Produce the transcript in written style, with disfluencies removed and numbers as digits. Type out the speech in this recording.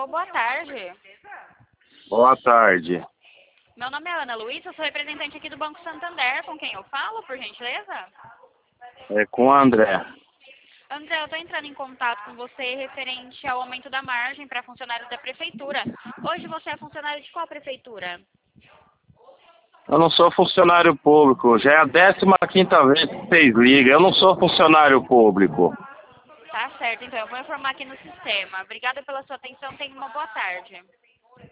Alô, boa tarde. Boa tarde. Meu nome é Ana Luísa, eu sou representante aqui do Banco Santander. Com quem eu falo, por gentileza? É com o André. André, eu estou entrando em contato com você referente ao aumento da margem para funcionários da prefeitura. Hoje você é funcionário de qual prefeitura? Eu não sou funcionário público. Já é a 15ª vez que vocês ligam. Eu não sou funcionário público. Tá certo, então eu vou informar aqui no sistema. Obrigada pela sua atenção, tenha uma boa tarde.